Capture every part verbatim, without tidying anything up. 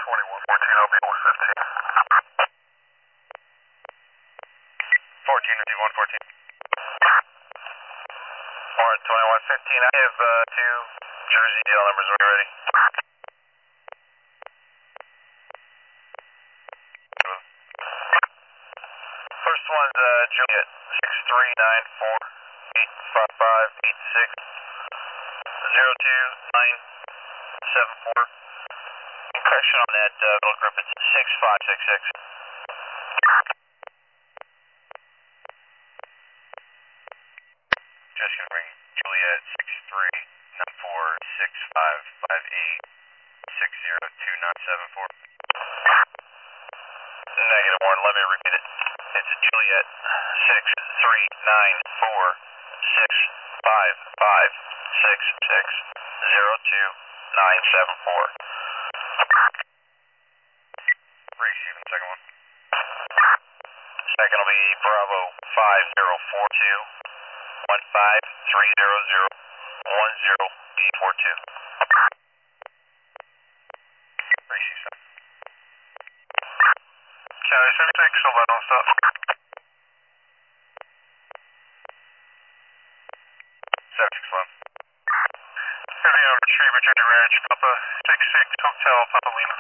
twenty-one fourteen, I'll be one fifteen. fourteen, one fourteen. Alright, twenty-one fifteen, I have uh, two Jersey D L numbers when you're ready. First one's uh, Juliet, six three nine four eight five five eight six zero two nine seven four. Correction on that uh, middle group, it's six five six six. Just gonna bring Juliet six three nine four six five five eight six zero two nine seven four. Negative one, let me repeat it. It's Juliet six three nine four six five five six six zero two nine seven four. Receiving second one. Second will be Bravo five zero four two one five three zero zero one zero eight four two. Receive second. County seventy-six, so that don't stop. seventy-six one. Heavy on retrieve, Virginia Ranch, Papa six six Hotel, Papa Lima.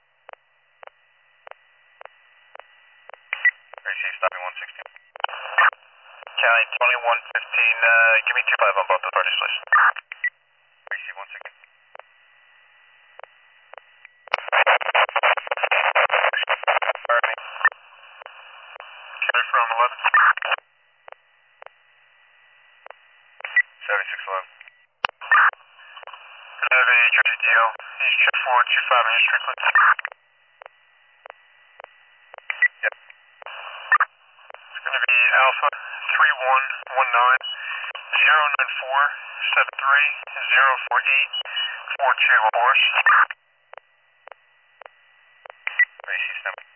Receive stopping one sixteen. County twenty-one fifteen, uh, give me two five on both authorities, please. Receive one sixteen. Pardon me. County from eleven. seventy-six eleven. I have a Jersey D L. He's check four two five in Strickland. Yep. It's going to be Alpha three one one nine zero nine four seven three zero four eight four two horse. Receive stem.